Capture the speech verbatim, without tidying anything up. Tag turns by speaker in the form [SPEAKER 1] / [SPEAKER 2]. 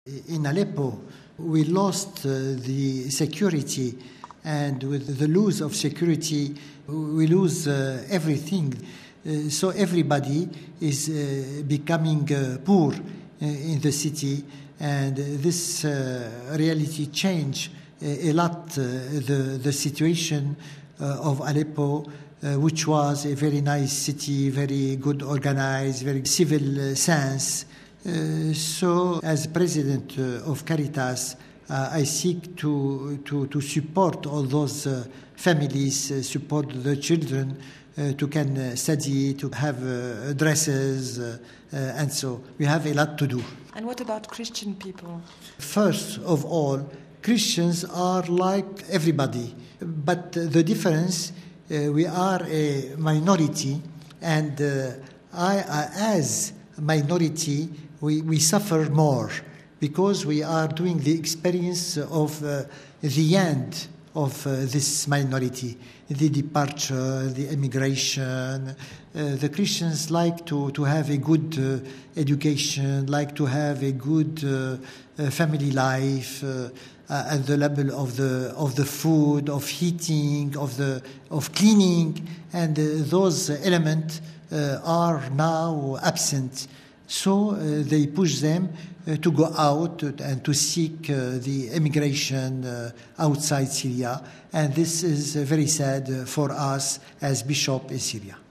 [SPEAKER 1] In Aleppo, we lost uh, the security, and with the loss of security, we lose uh, everything. Uh, so everybody is uh, becoming uh, poor uh, in the city, and this uh, reality changed uh, a lot uh, the, the situation uh, of Aleppo, uh, which was a very nice city, very good organized, very civil uh, sense. Uh, so, as president uh, of Caritas, uh, I seek to, to, to support all those uh, families, uh, support the children uh, to can uh, study, to have uh, dresses, uh, uh, and so we have a lot to do.
[SPEAKER 2] And what about Christian people?
[SPEAKER 1] First of all, Christians are like everybody, but uh, the difference, uh, we are a minority, and uh, I, uh, as minority, we, we suffer more because we are doing the experience of uh, the end of uh, this minority, the departure, the immigration. Uh, the Christians like to, to have a good uh, education, like to have a good uh, uh, family life uh, uh, at the level of the of the food, of heating, of the of cleaning, and uh, those elements uh, are now absent. So uh, they push them uh, to go out and to seek uh, the immigration uh, outside Syria. And this is uh, very sad for us as bishop in Syria.